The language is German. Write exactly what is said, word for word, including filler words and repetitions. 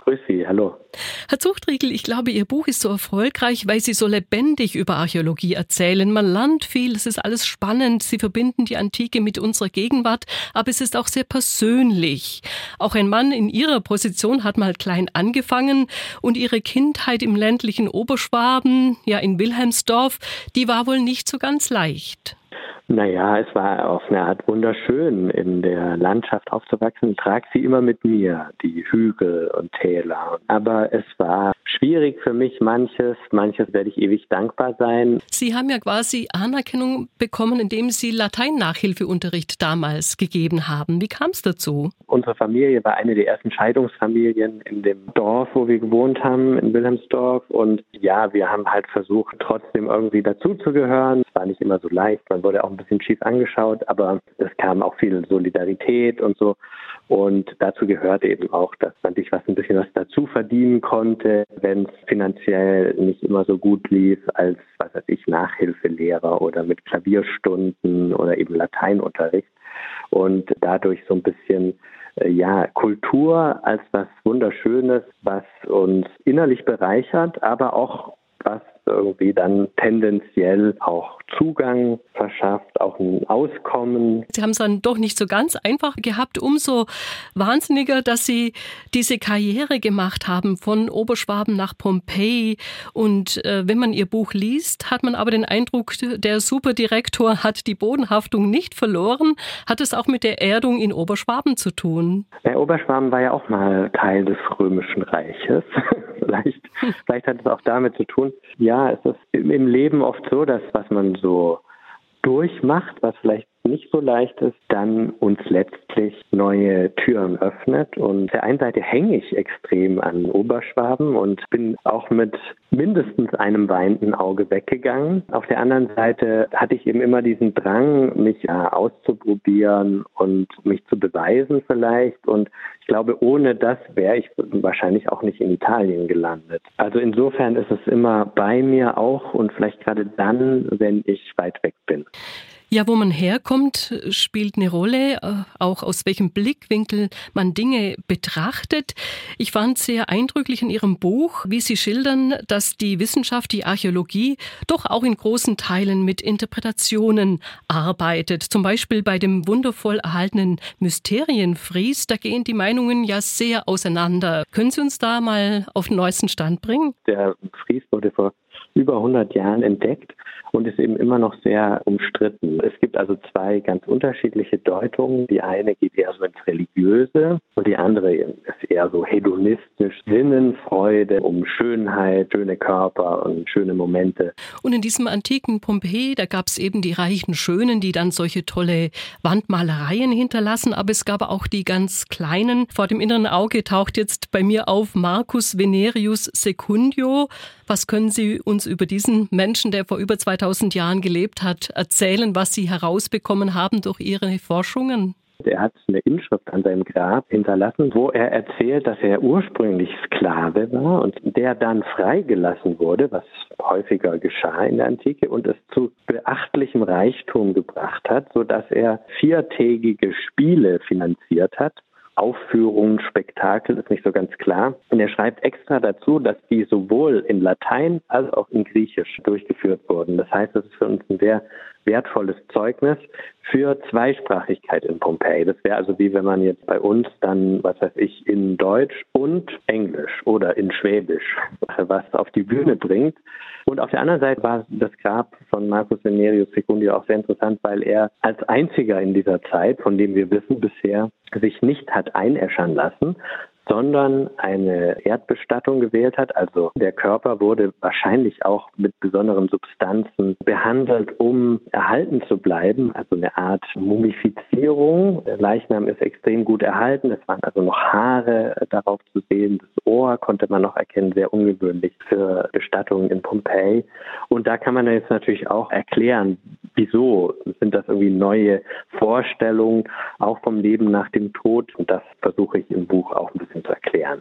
Grüß Sie, hallo. Herr Zuchtriegel, ich glaube, Ihr Buch ist so erfolgreich, weil Sie so lebendig über Archäologie erzählen. Man lernt viel, es ist alles spannend. Sie verbinden die Antike mit unserer Gegenwart, aber es ist auch sehr persönlich. Auch ein Mann in Ihrer Position hat mal klein angefangen und Ihre Kindheit im ländlichen Oberschwaben, ja in Wilhelmsdorf, die war wohl nicht so ganz leicht. Naja, es war auf eine Art wunderschön, in der Landschaft aufzuwachsen. Ich trage sie immer mit mir, die Hügel und Täler. Aber es war schwierig für mich manches. Manches werde ich ewig dankbar sein. Sie haben ja quasi Anerkennung bekommen, indem Sie Latein-Nachhilfeunterricht damals gegeben haben. Wie kam es dazu? Unsere Familie war eine der ersten Scheidungsfamilien in dem Dorf, wo wir gewohnt haben, in Wilhelmsdorf. Und ja, wir haben halt versucht, trotzdem irgendwie dazuzugehören. Es war nicht immer so leicht. Man wurde auch ein bisschen schief angeschaut, aber es kam auch viel Solidarität und so. Und dazu gehörte eben auch, dass man sich was ein bisschen was dazu verdienen konnte, wenn es finanziell nicht immer so gut lief, als, was weiß ich, Nachhilfelehrer oder mit Klavierstunden oder eben Lateinunterricht. Und dadurch so ein bisschen, äh, ja, Kultur als was Wunderschönes, was uns innerlich bereichert, aber auch was irgendwie dann tendenziell auch Zugang verschafft, auch ein Auskommen. Sie haben es dann doch nicht so ganz einfach gehabt, umso wahnsinniger, dass Sie diese Karriere gemacht haben von Oberschwaben nach Pompeji. Und äh, wenn man Ihr Buch liest, hat man aber den Eindruck, der Superdirektor hat die Bodenhaftung nicht verloren. Hat es auch mit der Erdung in Oberschwaben zu tun? Der Oberschwaben war ja auch mal Teil des Römischen Reiches. Vielleicht, vielleicht hat es auch damit zu tun. Ja, es ist im Leben oft so, dass was man so durchmacht, was vielleicht nicht so leicht ist, dann uns letztlich neue Türen öffnet. Und auf der einen Seite hänge ich extrem an Oberschwaben und bin auch mit mindestens einem weinenden Auge weggegangen. Auf der anderen Seite hatte ich eben immer diesen Drang, mich ja, auszuprobieren und mich zu beweisen vielleicht. Und ich glaube, ohne das wäre ich wahrscheinlich auch nicht in Italien gelandet. Also insofern ist es immer bei mir auch und vielleicht gerade dann, wenn ich weit weg bin. Ja, wo man herkommt, spielt eine Rolle, auch aus welchem Blickwinkel man Dinge betrachtet. Ich fand sehr eindrücklich in Ihrem Buch, wie Sie schildern, dass die Wissenschaft, die Archäologie, doch auch in großen Teilen mit Interpretationen arbeitet. Zum Beispiel bei dem wundervoll erhaltenen Mysterienfries, da gehen die Meinungen ja sehr auseinander. Können Sie uns da mal auf den neuesten Stand bringen? Der Fries wurde vor über hundert Jahren entdeckt und ist eben immer noch sehr umstritten. Es gibt also zwei ganz unterschiedliche Deutungen. Die eine geht eher so ins Religiöse und die andere ist eher so hedonistisch, Sinnenfreude, um Schönheit, schöne Körper und schöne Momente. Und in diesem antiken Pompeji, da gab es eben die reichen Schönen, die dann solche tolle Wandmalereien hinterlassen, aber es gab auch die ganz kleinen. Vor dem inneren Auge taucht jetzt bei mir auf Marcus Venerius Secundio. Was können Sie uns über diesen Menschen, der vor über zweitausend Jahren gelebt hat, erzählen, was Sie herausbekommen haben durch Ihre Forschungen? Er hat eine Inschrift an seinem Grab hinterlassen, wo er erzählt, dass er ursprünglich Sklave war und der dann freigelassen wurde, was häufiger geschah in der Antike und es zu beachtlichem Reichtum gebracht hat, sodass er viertägige Spiele finanziert hat. Aufführungen, Spektakel, ist nicht so ganz klar. Und er schreibt extra dazu, dass die sowohl in Latein als auch in Griechisch durchgeführt wurden. Das heißt, das ist für uns ein sehr wertvolles Zeugnis für Zweisprachigkeit in Pompeji. Das wäre also wie wenn man jetzt bei uns dann, was weiß ich, in Deutsch und Englisch oder in Schwäbisch was auf die Bühne bringt. Und auf der anderen Seite war das Grab von Marcus Venerius Secundio auch sehr interessant, weil er als einziger in dieser Zeit, von dem wir wissen bisher, sich nicht hat einäschern lassen, sondern eine Erdbestattung gewählt hat. Also der Körper wurde wahrscheinlich auch mit besonderen Substanzen behandelt, um erhalten zu bleiben. Also eine Art Mumifizierung. Der Leichnam ist extrem gut erhalten. Es waren also noch Haare darauf zu sehen. Das Ohr konnte man noch erkennen, sehr ungewöhnlich für Bestattungen in Pompeji. Und da kann man jetzt natürlich auch erklären, wieso sind das irgendwie neue Vorstellungen, auch vom Leben nach dem Tod. Und das versuche ich im Buch auch ein bisschen zu erklären.